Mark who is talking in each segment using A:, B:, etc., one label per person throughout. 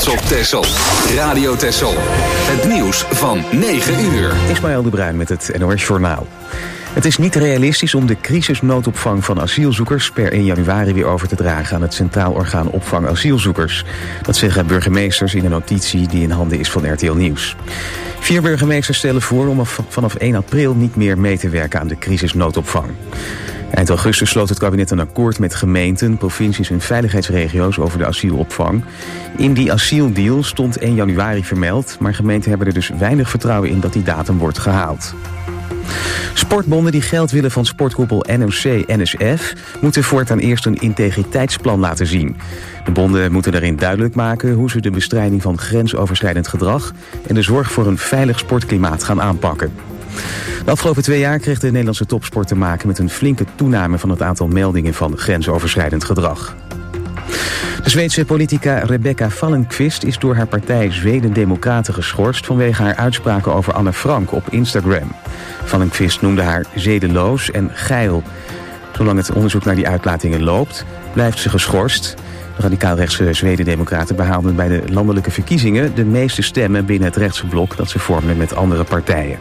A: op Texel. Radio Texel. Het nieuws van 9 uur.
B: Ismaël de Bruin met het NOS Journaal. Het is niet realistisch om de crisisnoodopvang van asielzoekers per 1 januari weer over te dragen aan het Centraal Orgaan Opvang Asielzoekers. Dat zeggen burgemeesters in een notitie die in handen is van RTL Nieuws. 4 burgemeesters stellen voor om vanaf 1 april niet meer mee te werken aan de crisisnoodopvang. Eind augustus sloot het kabinet een akkoord met gemeenten, provincies en veiligheidsregio's over de asielopvang. In die asieldeal stond 1 januari vermeld, maar gemeenten hebben er dus weinig vertrouwen in dat die datum wordt gehaald. Sportbonden die geld willen van sportkoepel NOC-NSF moeten voortaan eerst een integriteitsplan laten zien. De bonden moeten daarin duidelijk maken hoe ze de bestrijding van grensoverschrijdend gedrag en de zorg voor een veilig sportklimaat gaan aanpakken. De afgelopen 2 jaar kreeg de Nederlandse topsport te maken met een flinke toename van het aantal meldingen van grensoverschrijdend gedrag. De Zweedse politica Rebecca Fallenkvist is door haar partij Zweden Democraten geschorst vanwege haar uitspraken over Anne Frank op Instagram. Fallenkvist noemde haar zedeloos en geil. Zolang het onderzoek naar die uitlatingen loopt, blijft ze geschorst. De radicaal-rechtse Zweden-Democraten behaalden bij de landelijke verkiezingen de meeste stemmen binnen het rechtse blok dat ze vormden met andere partijen.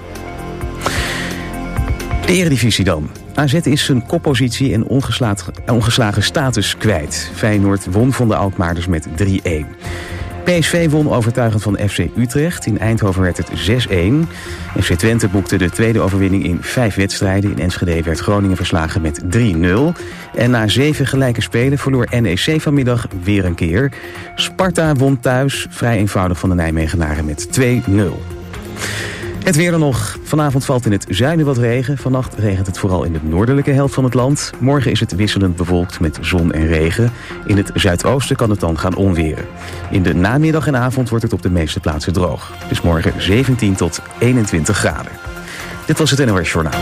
B: De Eredivisie dan. AZ is zijn koppositie en ongeslagen status kwijt. Feyenoord won van de Alkmaarders met 3-1. PSV won overtuigend van FC Utrecht. In Eindhoven werd het 6-1. FC Twente boekte de tweede overwinning in 5 wedstrijden. In Enschede werd Groningen verslagen met 3-0. En na 7 gelijke spelen verloor NEC vanmiddag weer een keer. Sparta won thuis vrij eenvoudig van de Nijmegenaren met 2-0. Het weer dan nog. Vanavond valt in het zuiden wat regen. Vannacht regent het vooral in de noordelijke helft van het land. Morgen is het wisselend bewolkt met zon en regen. In het zuidoosten kan het dan gaan onweren. In de namiddag en avond wordt het op de meeste plaatsen droog. Dus morgen 17 tot 21 graden. Dit was het NOS Journaal.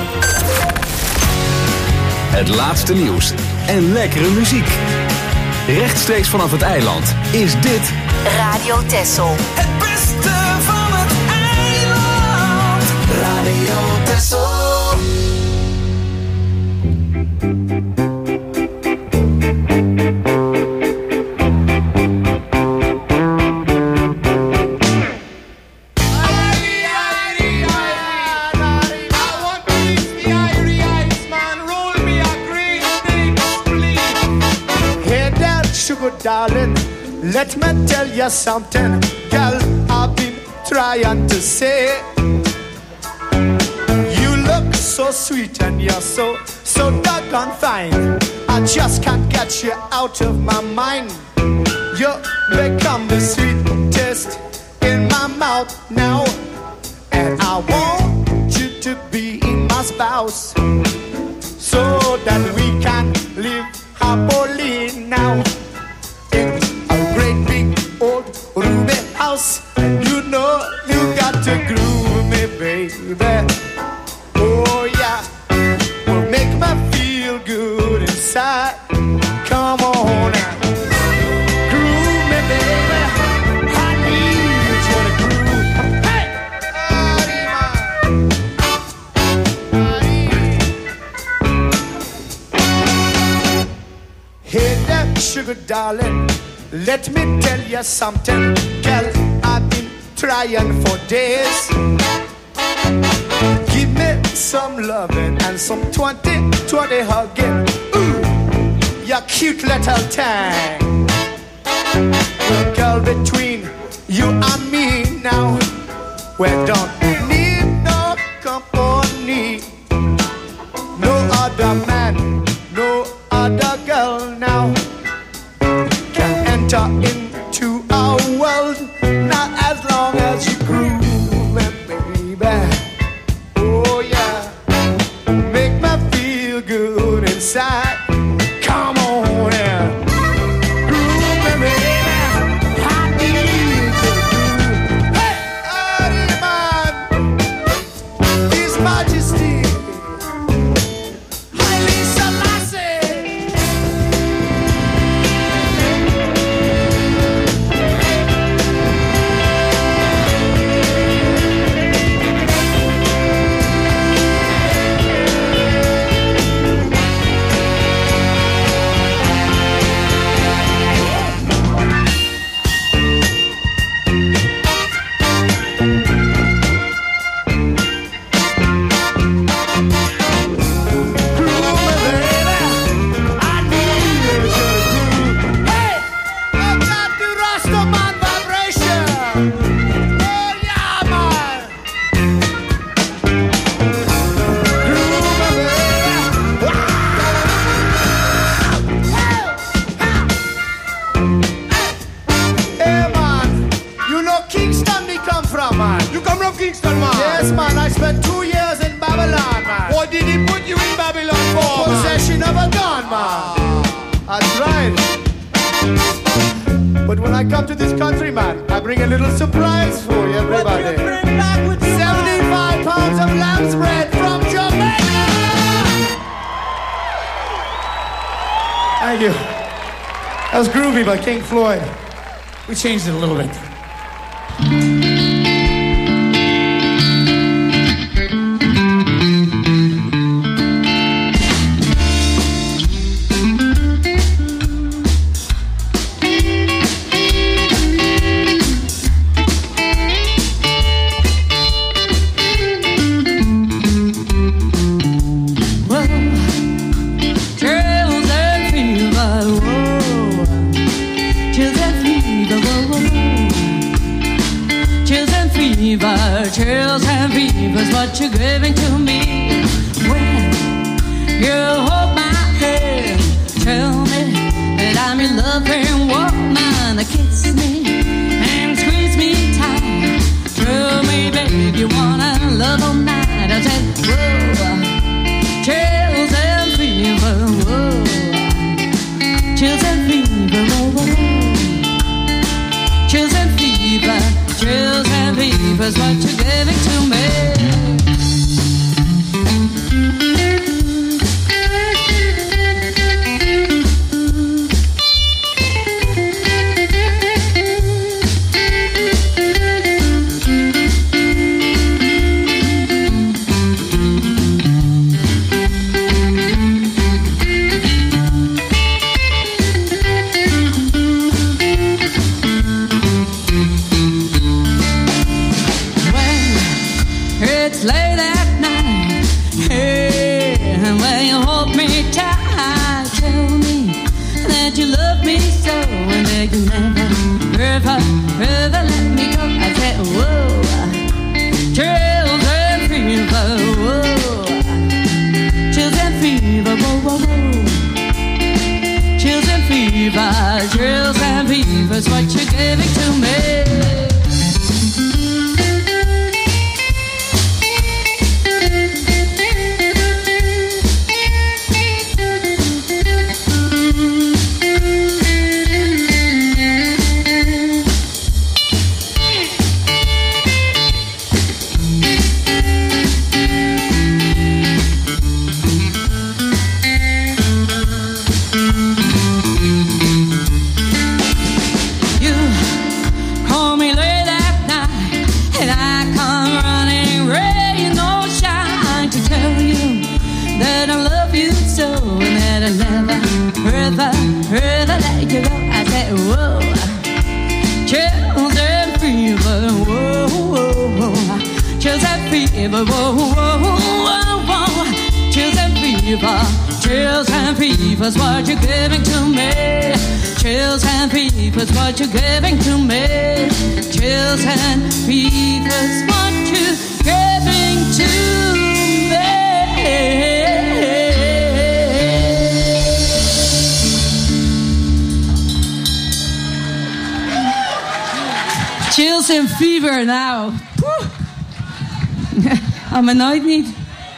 A: Het laatste nieuws en lekkere muziek. Rechtstreeks vanaf het eiland is dit
C: Radio Texel.
D: Het beste van het eiland. Radio Texel.
E: Darling, let me tell you something, girl, I've been trying to say. You look so sweet and you're so doggone fine. I just can't get you out of my mind. You become the sweetest in my mouth now, and I want you to be my spouse, so that we can live happily now. And you know you got to groove me, baby. Oh yeah, will make me feel good inside. Come on now, groove me, baby. I need you to groove. Hey, hey there, sugar darling. Let me tell you something, girl, I've been trying for days. Give me some loving and some 20 hugging. Ooh, you cute little thing. Well, girl, between you and me now, we don't need no company. No other man, no other girl now enter into our world, not as long as you groove it, baby. Oh yeah, make me feel good inside. Come on now, groove me, baby. I need you to groove. Hey, man, His Majesty, Haile Selassie. right. But when I come to this country, man, I bring a little surprise for you, everybody.
D: What do you bring back with you,
E: 75 pounds of lamb's bread from Jamaica! Thank you. That was Groovy by King Floyd. We changed it a little bit.
F: Chills and fevers, what you're giving to me. When you hold my hand, tell me that I'm your loving woman. Kiss me and squeeze me tight. Tell me, babe, you wanna love all night. I said, whoa, chills and fever, whoa, chills and fever, whoa, whoa. Chills and fever, chills and fever's what you're giving to me. Chills and fevers, what you're giving to me. Chills and fevers, what you're giving to me. Chills and fevers, what you're giving to me. Chills and fevers, what you're giving to me. Chills and fever now. I'm annoyed niet.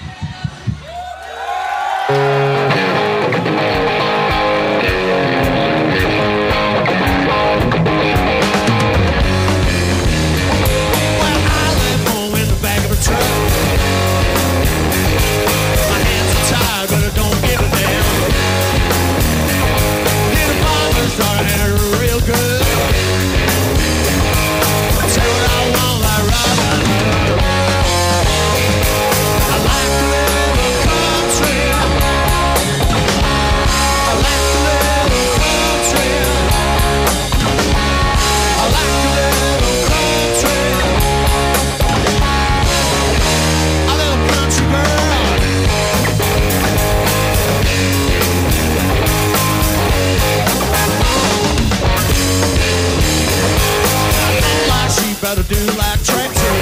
G: Better do like Trixie,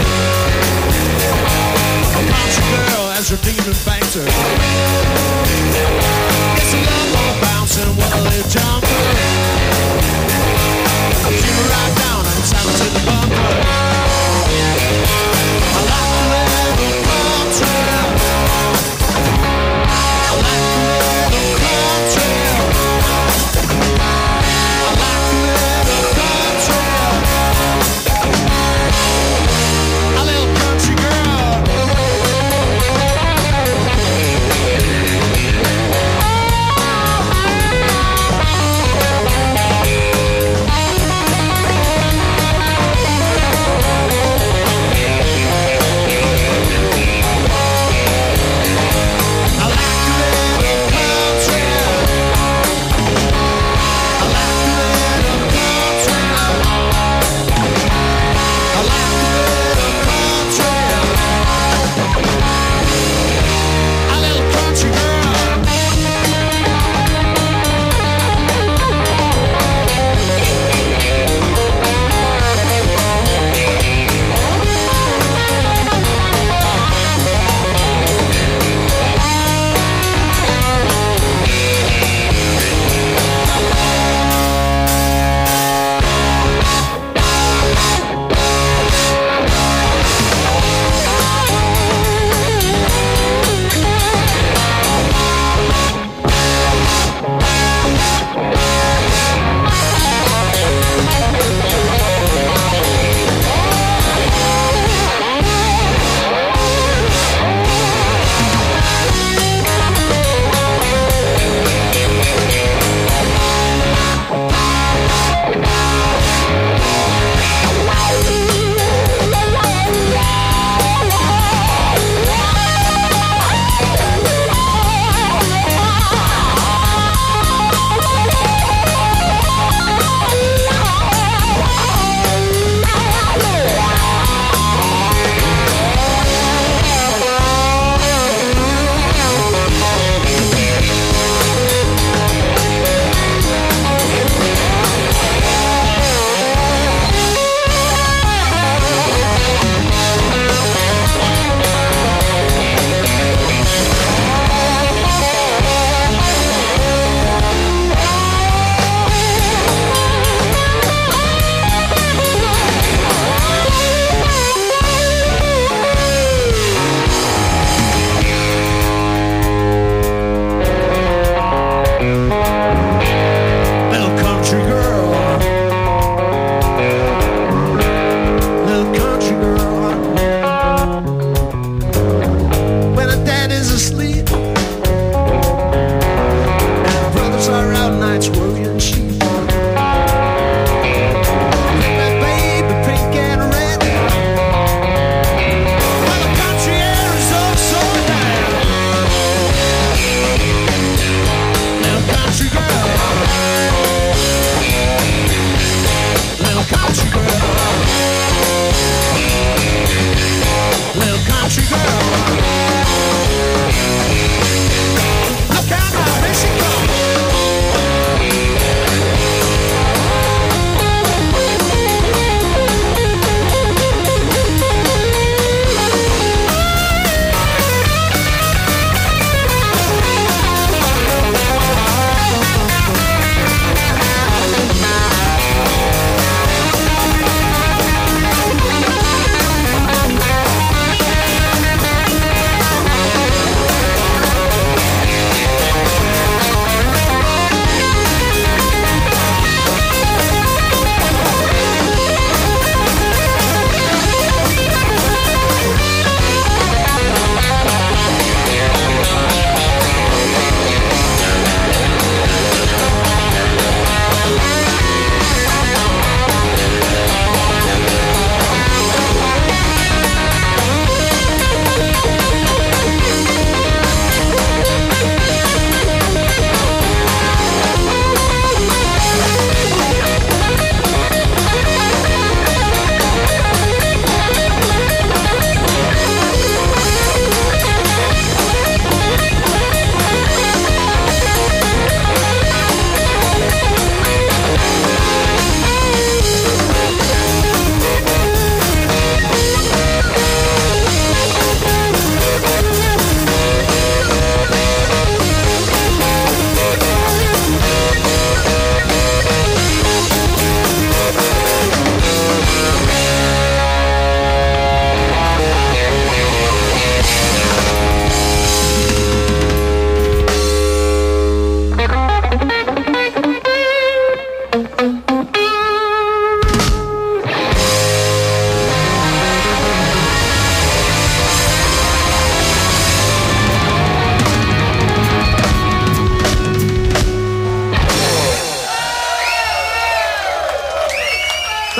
G: a country girl as your demon banter. It's a love on bouncing while it jumper. Shoot her right down and tap to the bumper. I like the little country. I like the little country.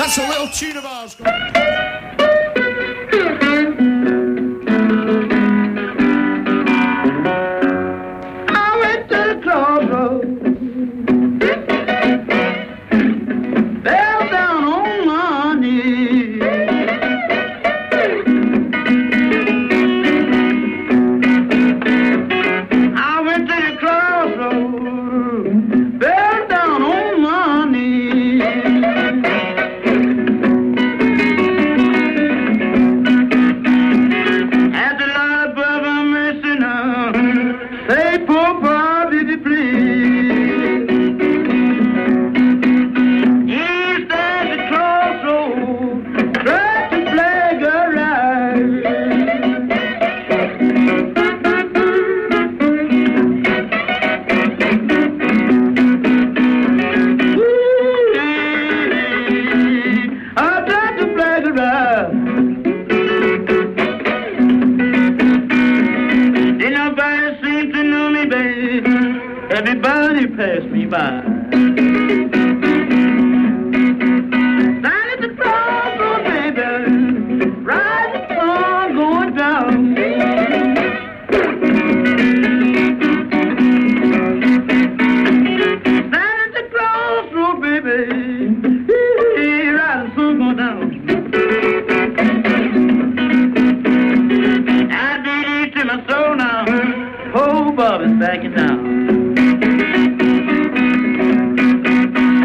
G: That's a little tune of ours.
E: I went to the crossroads, fell down on my knees. I went to the crossroads, fell down on my knees. At the Lord above, I'm mercy now. Say, poor Bobby, please. He's at the crossroads, try to flag a ride. I tried to flag a ride. Did nobody seem to know me, baby? Everybody passed me by. Down at the crossroad, baby, right the sun going down. Down at the crossroad, baby, right the sun going down. I did it to my soul now. Oh, Bobby's backing down.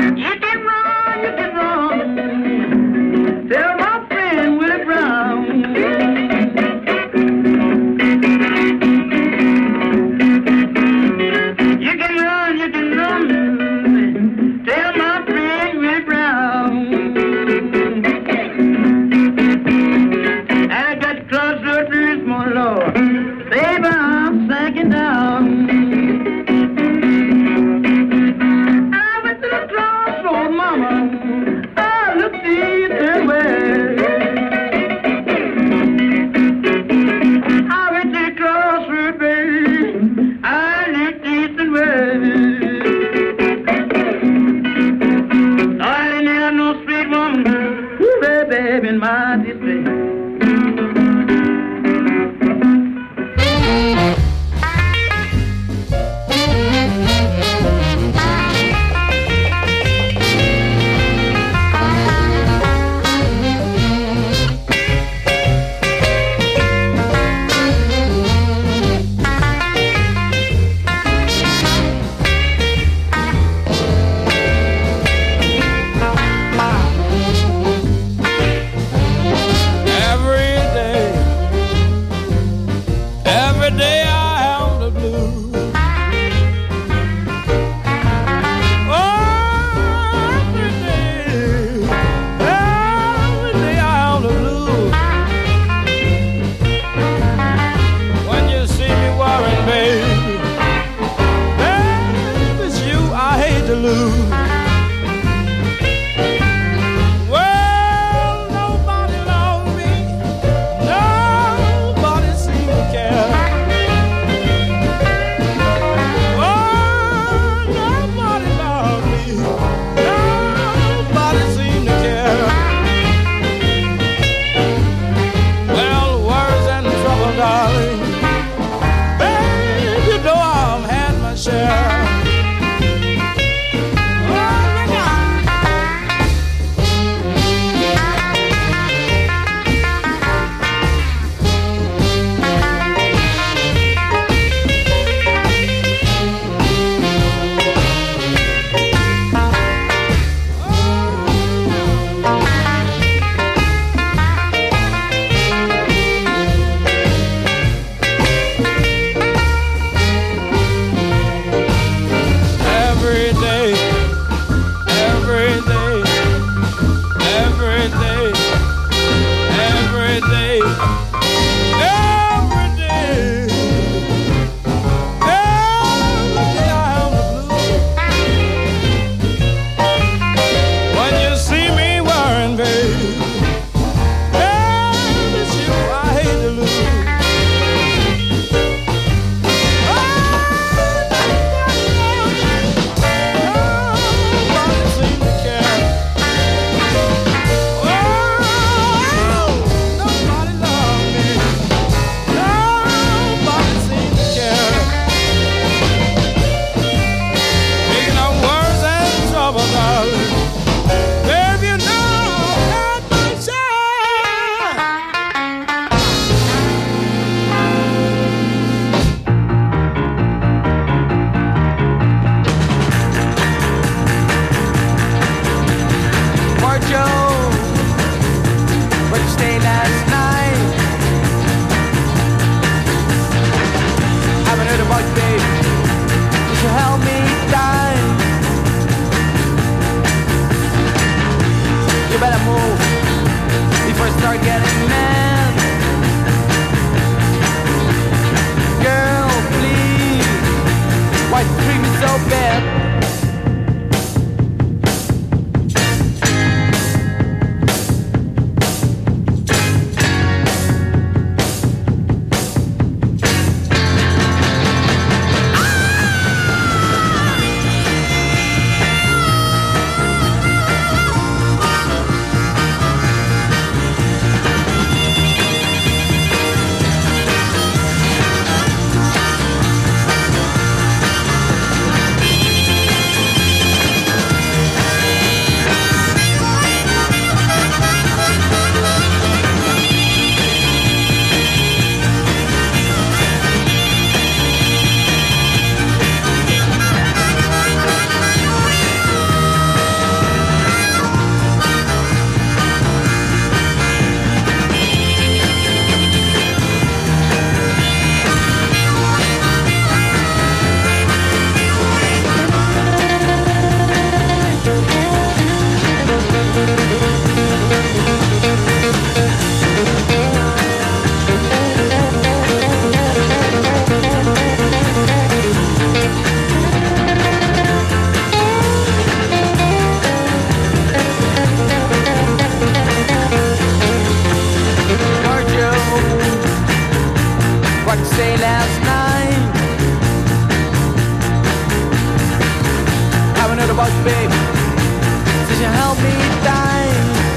E: Could you help me die?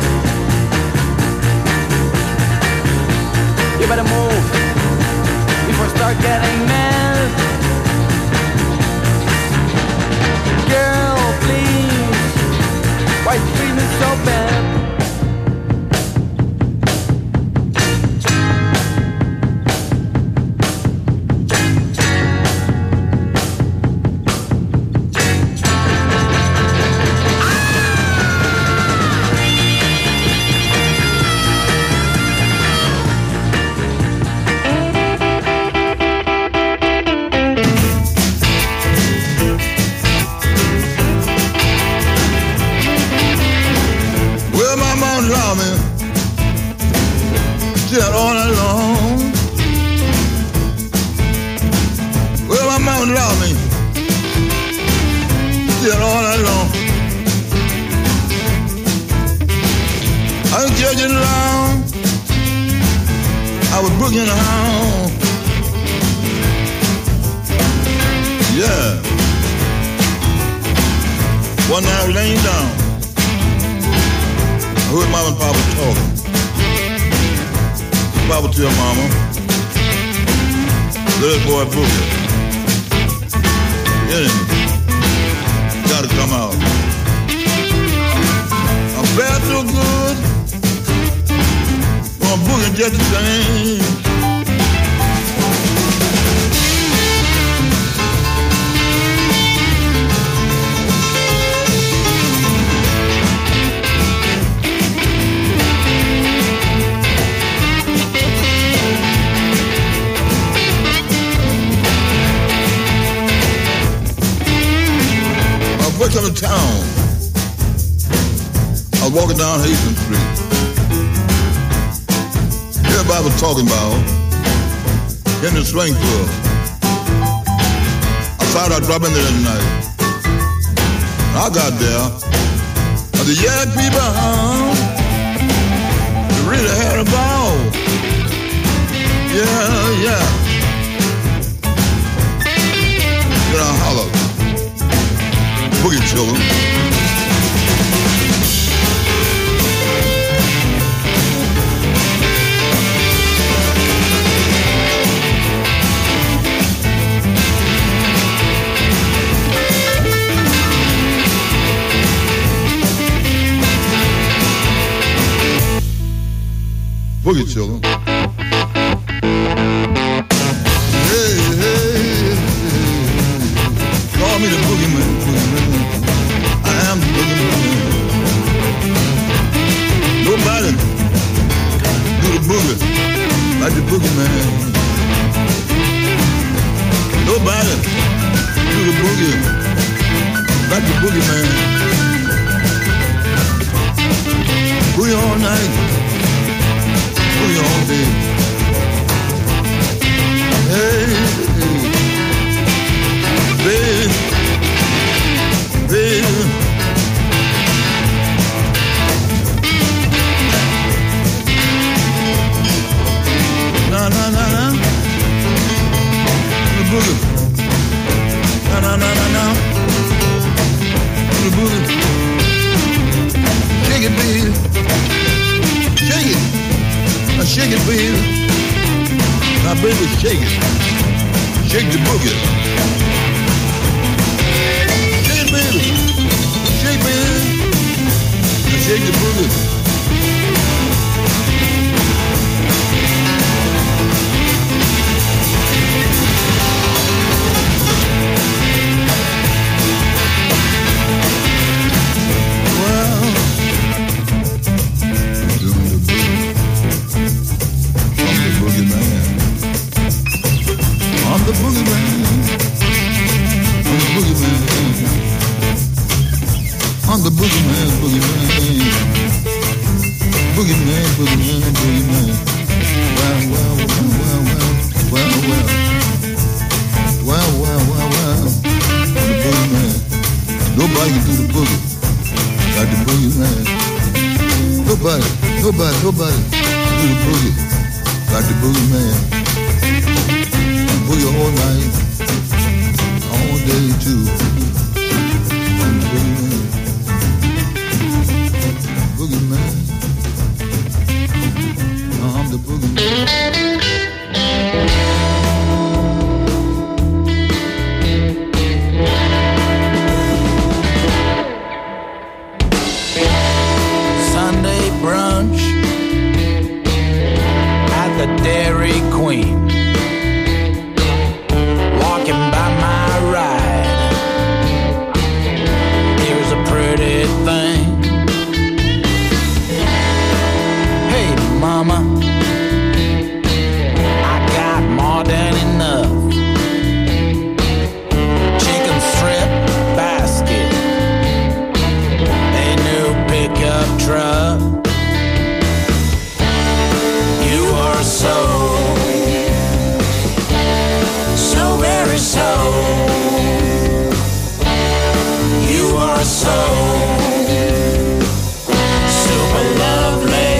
E: You better move before I start getting mad. Girl, please, why you treat me so bad?
H: All alone. Well, my mama loved me still all alone. I was judging around, I was booking around. Yeah. One night I was laying down, I heard Mama and Papa talking. Papa tell Mama, little boy Boogie, get him, gotta come out. I'm bad so good, but I'm Boogie just the same. First time in town, I was walking down Hastings Street. Everybody was talking about in the swing club. I thought I'd drop in there tonight. I got there. I said, yeah, people, you really had a ball. Yeah. Then I hollered. Boogie children. Boogie children. Hey. Call me the boogeyman. I am the boogeyman. Nobody do the boogie like the boogeyman. Nobody do the boogie like the boogeyman. Boogie all night, boogie all day. Hey, baby. Na the boogie. Na the boogie. Shake it, baby. Shake it. Now shake it, baby. Now, baby, shake it. Shake the boogie. Shake it, baby. Shake, baby. Now shake the boogie. I'm the boogeyman, boogeyman. Boogeyman, boogeyman, boogeyman. Well. I'm the boogeyman. Nobody can do the boogie like the boogeyman. Nobody do the boogie like the boogeyman. Boogie all night, all day too. I'm the boogeyman.
I: Dairy Queen, walking by my ride. Here's a pretty thing. Hey mama, I got more than enough. Chicken strip basket, a new pickup truck. You are so very so. You are so super lovely.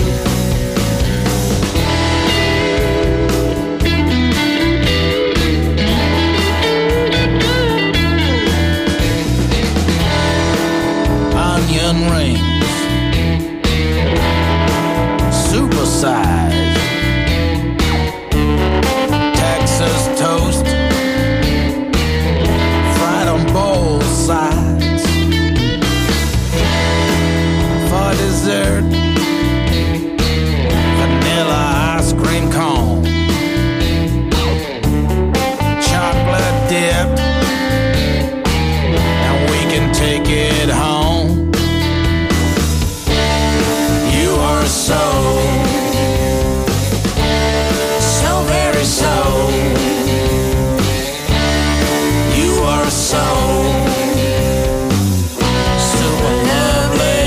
I: Onion rings, supersized. Texas toast, fried on both sides. For dessert, vanilla ice cream cone, chocolate dip, and we can take it home. You are so very so. You are so super lovely.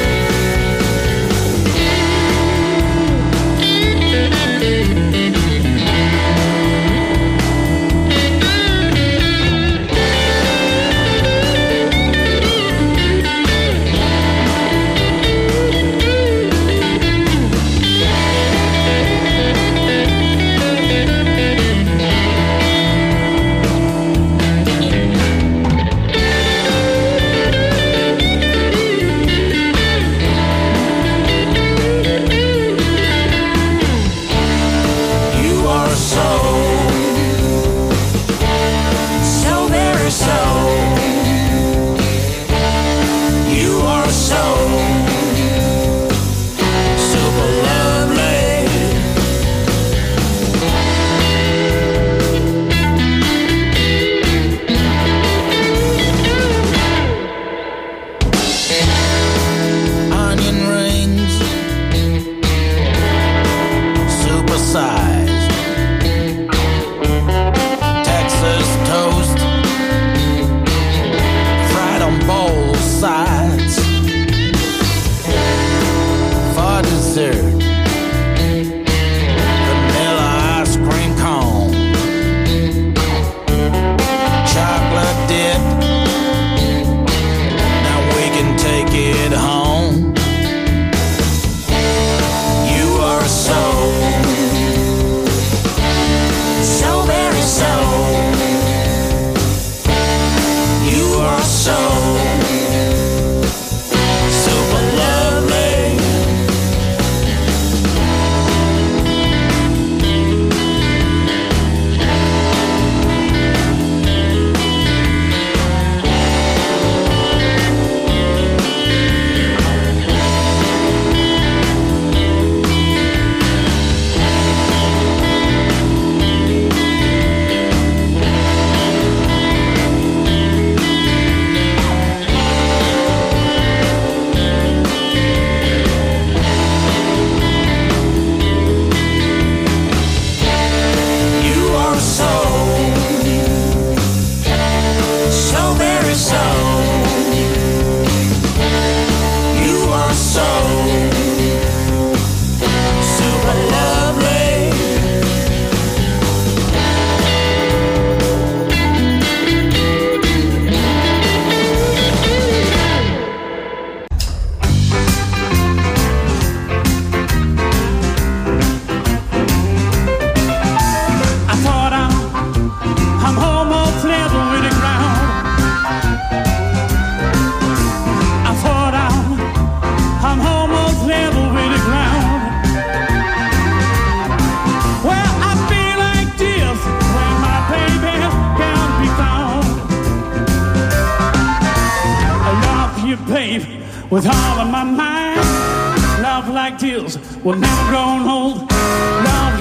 J: with all of my mind. Love like this will never grow old. Love you in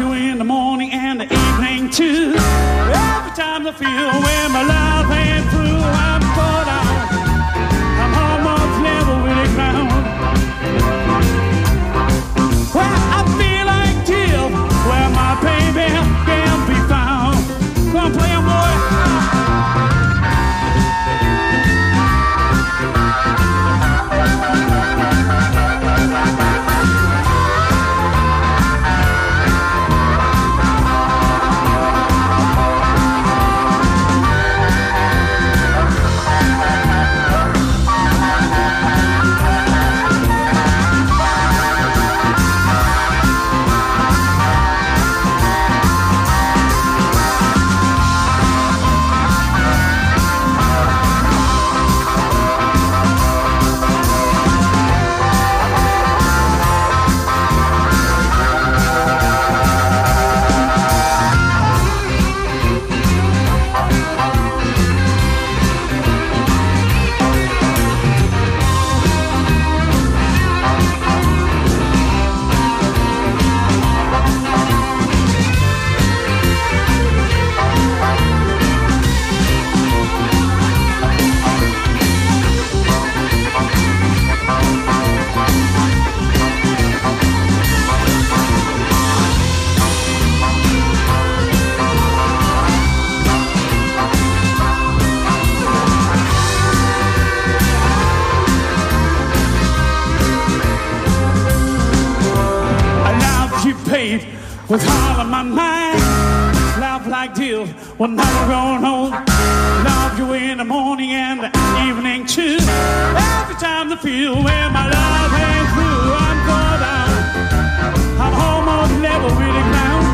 J: the morning and the evening too. Every time I feel when my love ain't through, I'm caught out. I'm almost level with the ground. Well, I feel like till where my baby can be found. Come on, play 'em, boy. With all of my mind, love like deal will never go home. Love you in the morning and the evening too. Every time I feel when my love ain't through, I'm caught out. I'm almost level with the ground.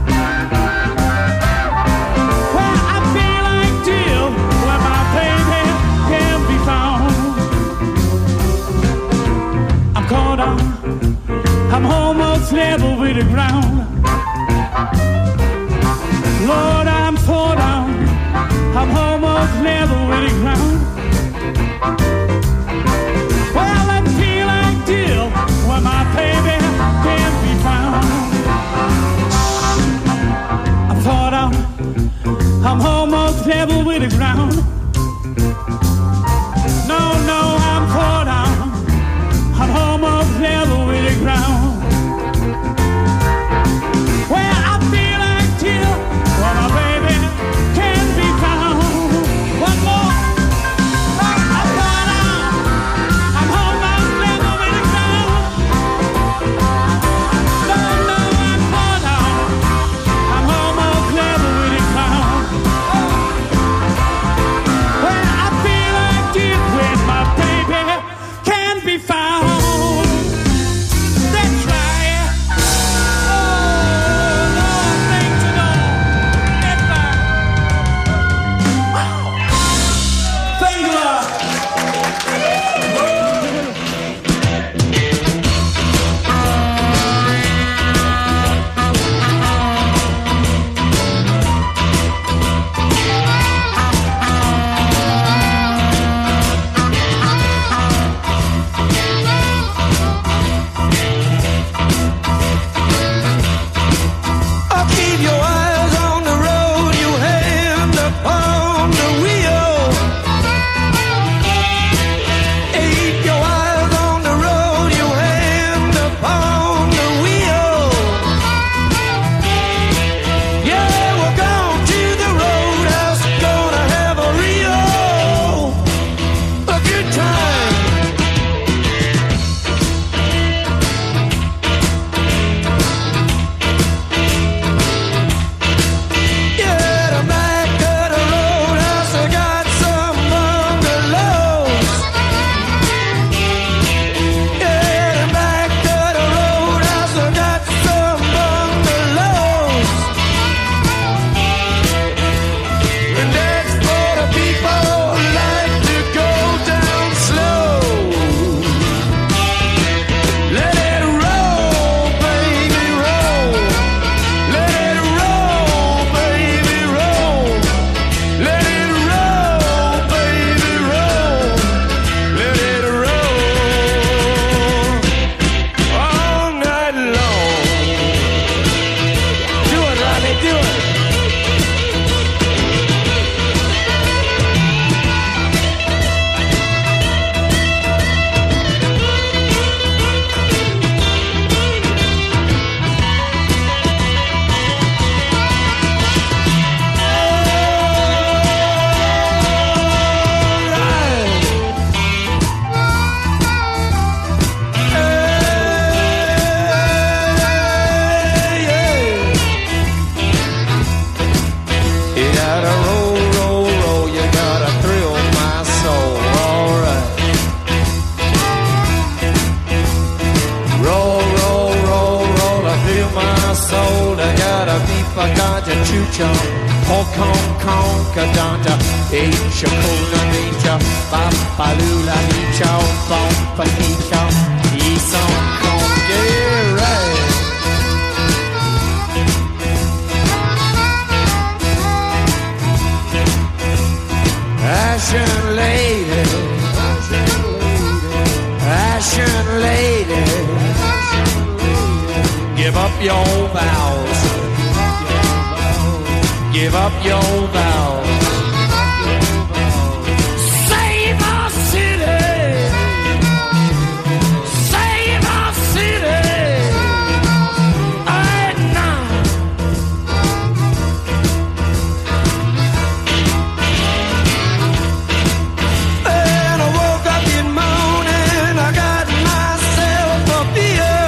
J: Well, I feel like deal where my baby can be found. I'm caught out. I'm almost level with the ground. Lord, I'm fall down. I'm almost level with the ground. Well, I feel like deal where my baby can't be found. I'm fall down. I'm almost level with the ground. No, no, I'm fall down. I'm almost level with the ground. Well, I feel like till where my baby can be found. One more.
E: chucha, Hong Kong Conca Echa Kona Nicha, Bapalula Nicha, Bompa Nicha, Eson Kong, yeah, right. Ashen lady, Ashen lady, give up your vows, give up your vows. Save our city, save our city, right now. And I woke up in the morning, I got myself a beer.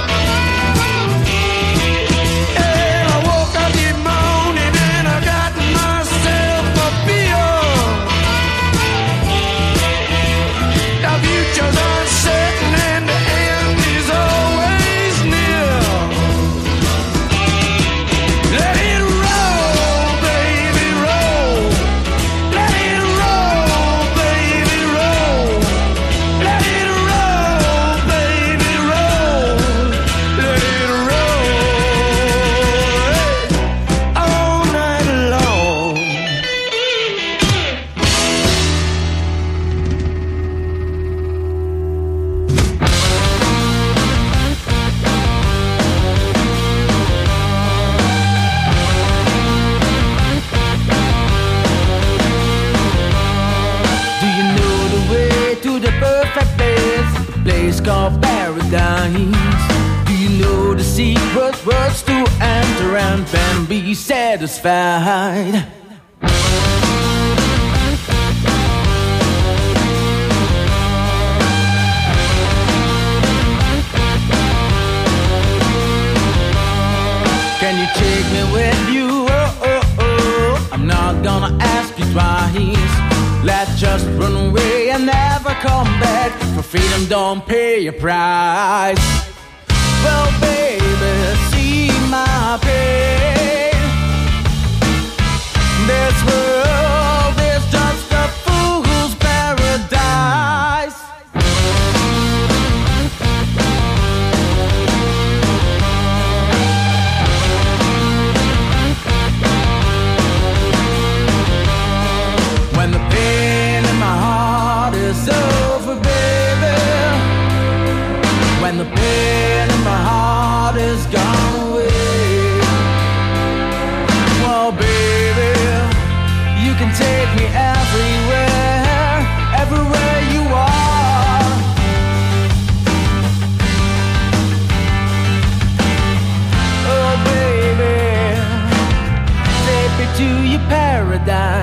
E: And I woke up in the morning and I got myself a beer. The future's uncertain and the end is always near. Let it roll, baby, roll. Let it roll, baby, roll. Let it roll, baby, roll. Let it roll all night long.
K: Do you know the way to the perfect place? The place called paradise. Do you know the secret words to enter and then be satisfied? Can you take me with you? Oh, oh, oh. I'm not gonna ask you twice. Let's just run away and never come back. For freedom, don't pay a price. Well, baby, see my pain. This world is just a fool's paradise. When the pain in my heart is over, baby. When the pain in my heart is gone away. Well, baby, you can take me everywhere, everywhere you are. Oh, baby, take me to your paradise.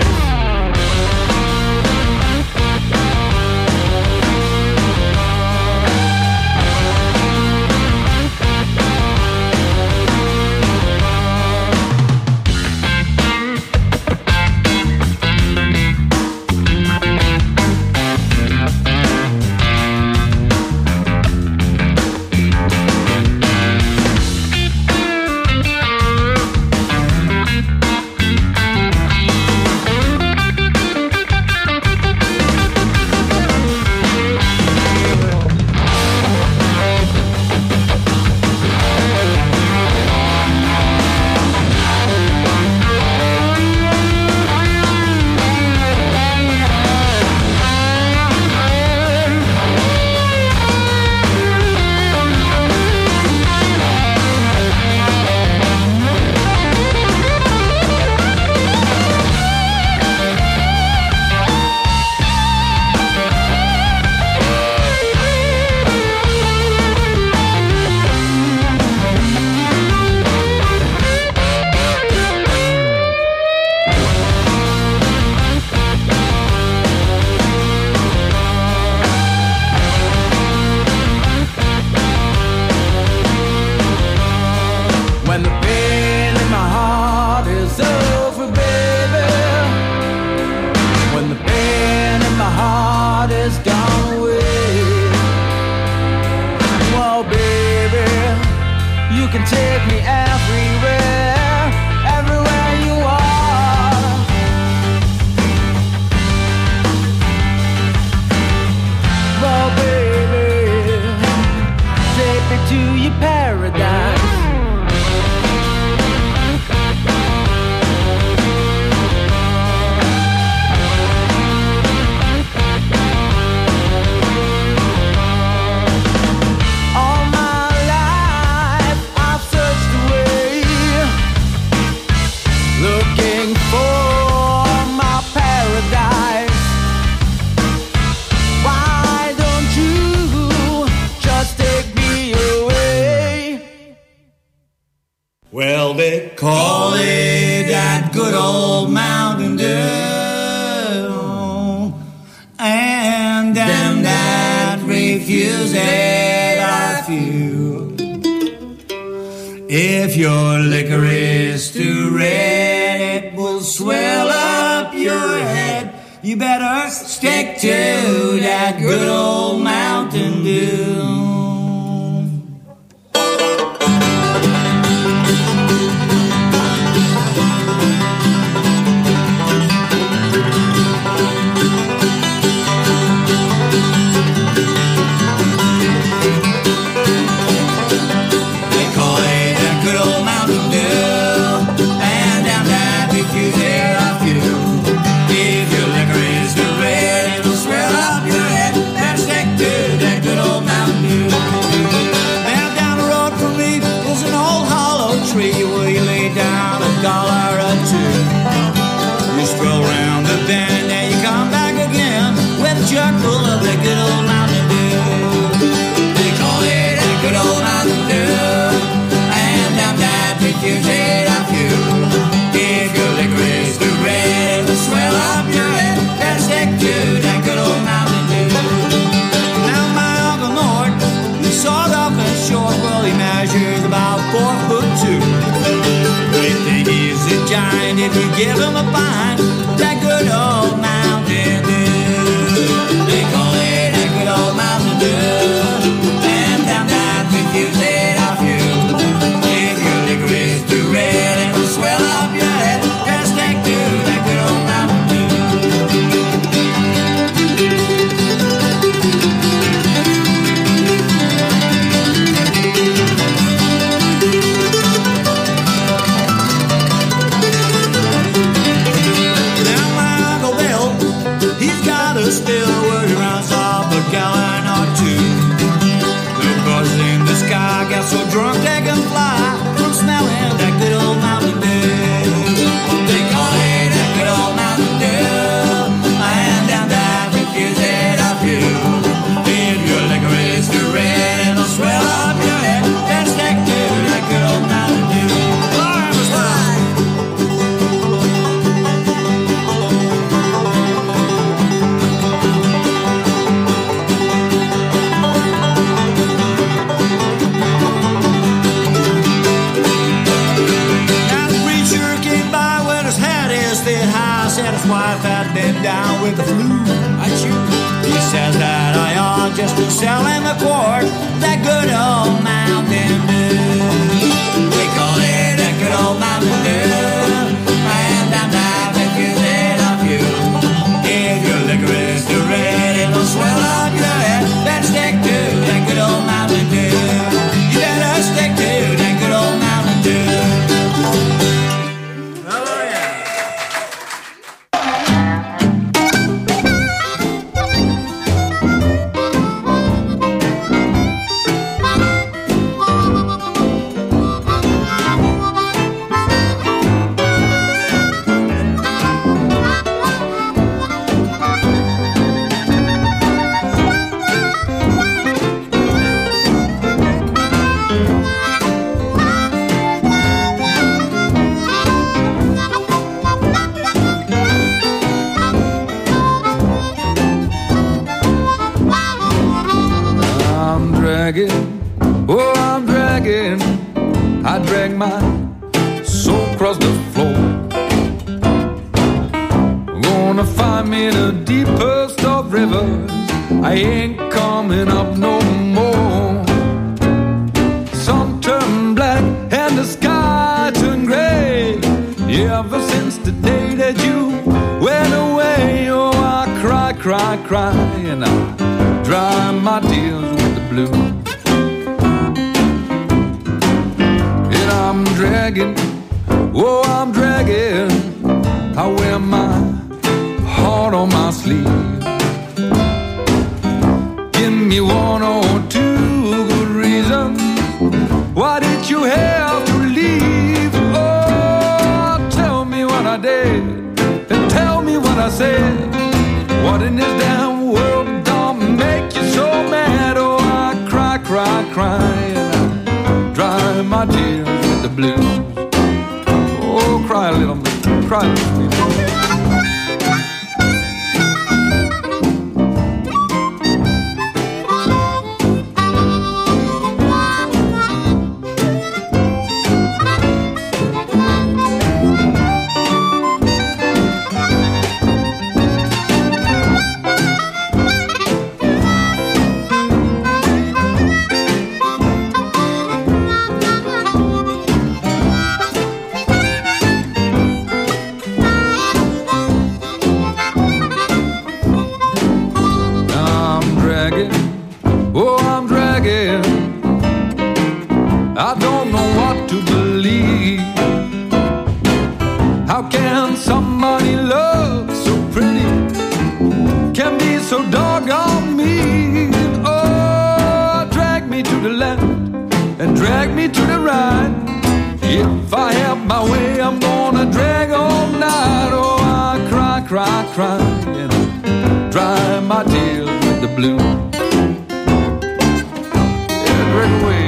K: You can take me everywhere, everywhere
L: they call it that good old Mountain Dew. And them that refuse it are few. If your liquor is too red, it will swell up your head. You better stick to that good old Mountain Dew. Jug full of that good old Mountain Dew. They call it that good old Mountain Dew. And down that refuse it a few. If your liquor is too red, it will swell up your head. Better stick to that good old Mountain Dew. Now my Uncle Mort, he's sawed off and short. Well, he measures about 4'2". They think he's a giant if you give him a pint. That good old Mountain Dew. They call it a good old Mountain Dew. And down that refuse it a few. If your liquor is too red, it will swell up your head. Just stick to that good old Mountain Now my Uncle Bill, he's got a spill word around off a gallon or two. The birds in the sky get so drunk they can fly from smelling that good old Mountain Dew. They call it that good old Mountain Dew. And down that refuse it a few. If your liquor is too red, it'll swell up your head. Then stick to that good old Mountain Dew. Said his wife had been down with the flu. He says that I ought just to sell him a quart that good old Mountain Dew. We call it a good old Mountain Dew. And I'm not refuse it of you. If your liquor is too red, it'll swell up your head. Then stick to that good old Mountain Dew. You better stick to that good old Mountain Dew.
M: I drag my soul across the floor. Gonna find me the deepest of rivers. I ain't coming up no more. Sun turned black and the sky turned gray. Ever since the day that you went away. Oh, I cry, cry, cry, and I dry my tears with the blue. I'm dragging, oh, I'm dragging. I wear my heart on my sleeve. Give me one or two good reasons. Why did you have to leave? Oh, tell me what I did, and tell me what I said. What in this damn world don't make you so mad? Oh, I cry, cry, cry, and I dry my tears with the blues. cry with me. I don't know what to believe. How can somebody love so pretty, can be so doggone mean? Oh, drag me to the left and drag me to the right. If I have my way, I'm gonna drag all night. Oh, I cry, cry, cry, and I dry my tears with the blue. Yeah, drag away.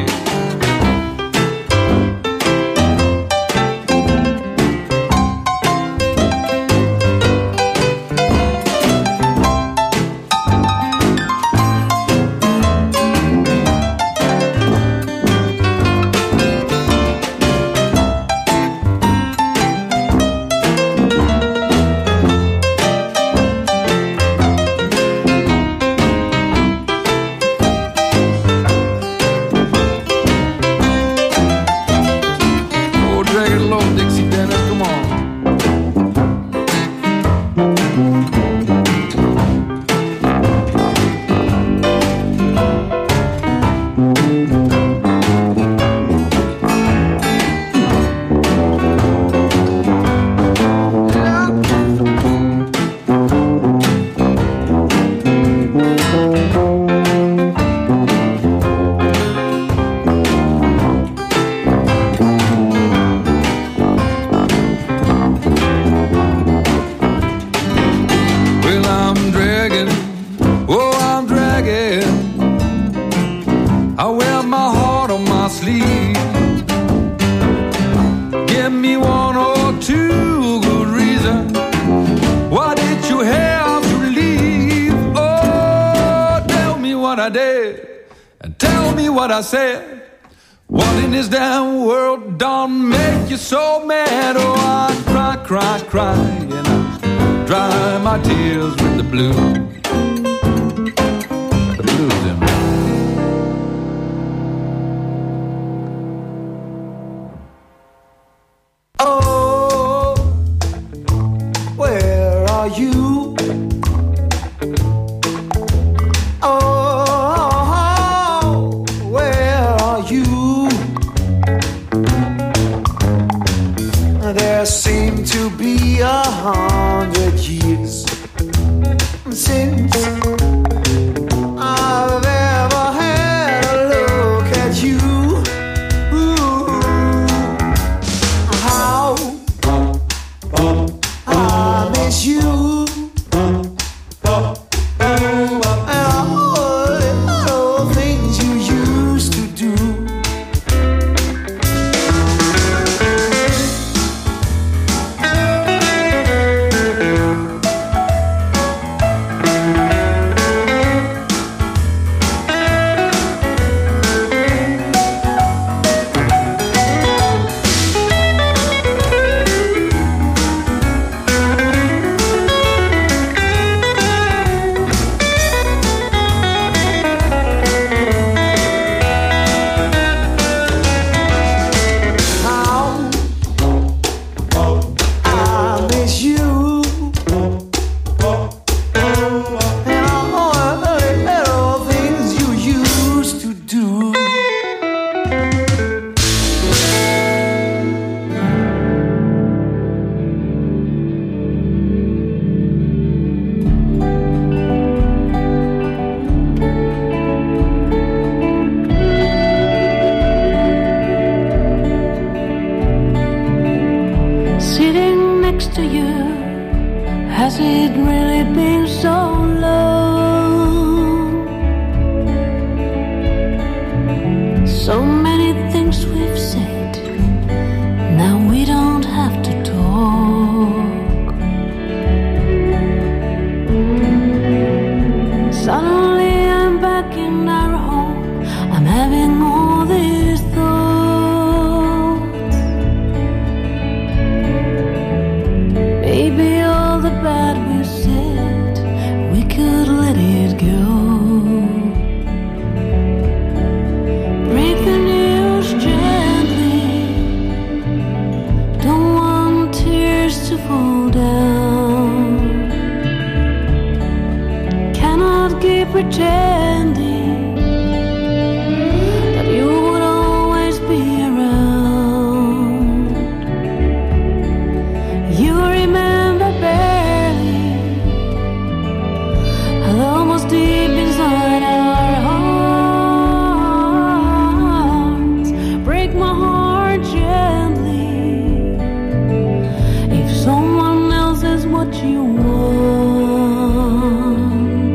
M: I said, what in this damn world don't make you so mad? Oh, I cry, cry, cry, and I dry my tears with the blues. The blues in me.
E: Oh, where are you? There seem to be 100 years since I've ever had a look at you. Ooh, how I miss you. And all the little things you used to do.
F: Now we don't have to talk. having all these thoughts. Maybe all the bad we said, we could let it go. Break the news gently, don't want tears to fall down. Cannot keep pretending that you would always be around. You remember barely how almost deep inside our hearts. Break my heart gently if someone else is what you want.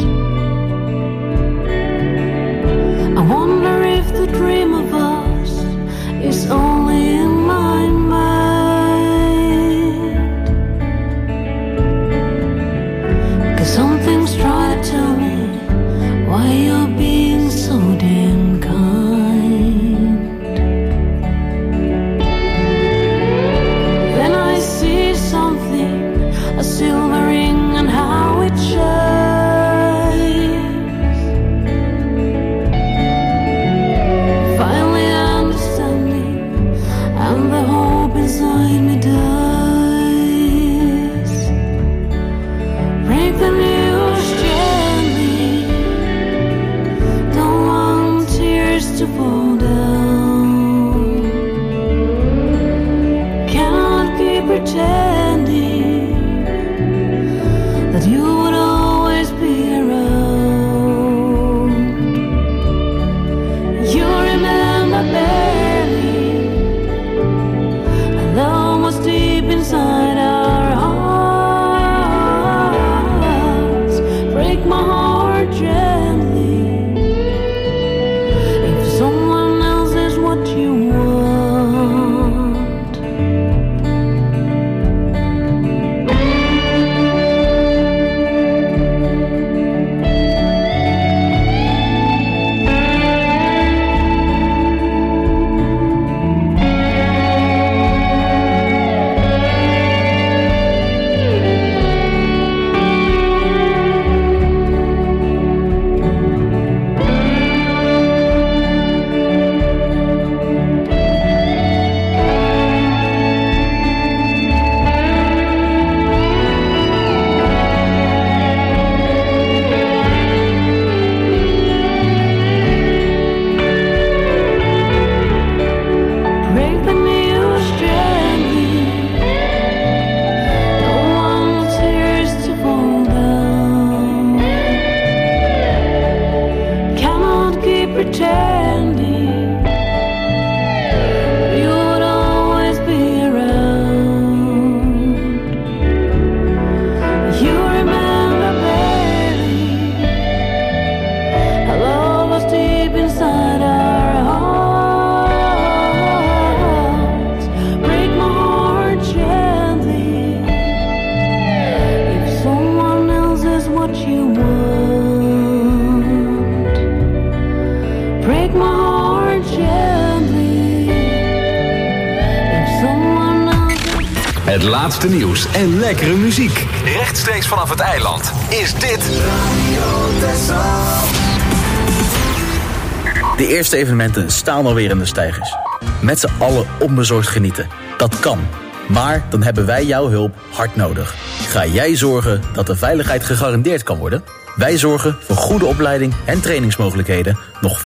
F: I wonder if the dream of us is only in my mind. 'Cause something's trying to tell me why you're being so damn kind. Then I see something, a silver ring and how it shines. Finally understanding, and the hope inside me dies. Break the news gently, don't want tears to fall down. Cannot keep pretending that you would always be around. You remember barely, and almost deep inside our hearts. Break my heart gently if someone else is what you want. Break the news gently, don't want tears to fall down. Cannot keep pretending you would always be around. You remember barely how love was deep inside our hearts. Break my heart gently if someone else is what you want. Break my heart gently if someone else is.
A: Het laatste nieuws en lekkere muziek. Rechtstreeks vanaf het eiland. Is dit
N: De eerste evenementen staan alweer in de steigers. Met z'n allen onbezorgd genieten. Dat kan. Maar dan hebben wij jouw hulp hard nodig. Ga jij zorgen dat de veiligheid gegarandeerd kan worden? Wij zorgen voor goede opleiding en trainingsmogelijkheden nog